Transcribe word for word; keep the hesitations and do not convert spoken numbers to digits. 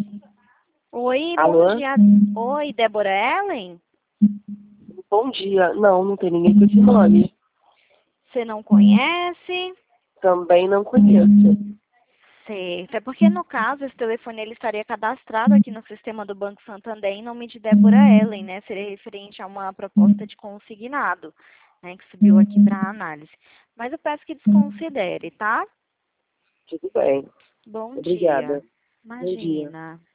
Oi, Alô? bom dia. Oi, Débora Ellen? Bom dia. Não, não tem ninguém com esse nome. Você não conhece? Também não conheço. Certo. É porque, no caso, esse telefone ele estaria cadastrado aqui no sistema do Banco Santander em nome de Débora Ellen, né? Seria referente a uma proposta de consignado, né? Que subiu aqui para análise. Mas eu peço que desconsidere, tá? Tudo bem. Bom dia. Obrigada. Bom dia. Imagina.